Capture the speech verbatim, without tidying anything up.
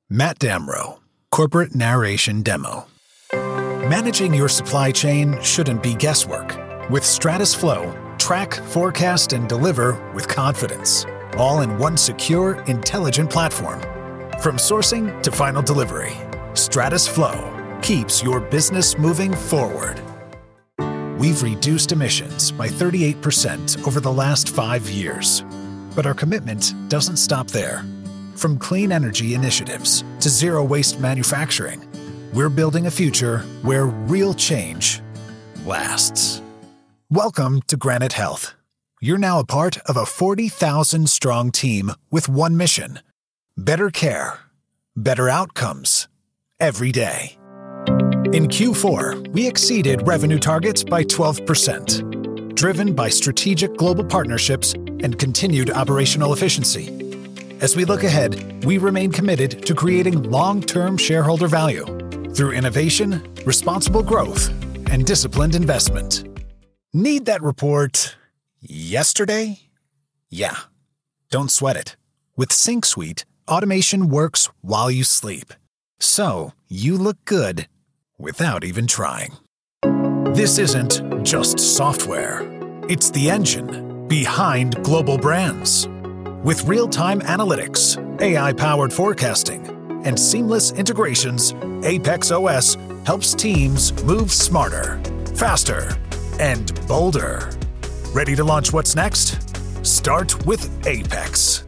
Matt Damrow, Corporate Narration Demo. Managing your supply chain shouldn't be guesswork. With Stratus Flow, track, forecast, and deliver with confidence, all in one secure, intelligent platform. From sourcing to final delivery, Stratus Flow keeps your business moving forward. We've reduced emissions by thirty-eight percent over the last five years. But our commitment doesn't stop there. From clean energy initiatives to zero waste manufacturing, we're building a future where real change lasts. Welcome to Granite Health. You're now a part of a forty thousand strong team with one mission: better care, better outcomes, every day. In Q four, we exceeded revenue targets by twelve percent, driven by strategic global partnerships and continued operational efficiency. As we look ahead, we remain committed to creating long-term shareholder value through innovation, responsible growth, and disciplined investment. Need that report yesterday? Yeah. Don't sweat it. With Sync Suite, automation works while you sleep. So you look good without even trying. This isn't just software. It's the engine behind global brands. With real-time analytics, A I-powered forecasting, and seamless integrations, Apex O S helps teams move smarter, faster, and bolder. Ready to launch what's next? Start with Apex.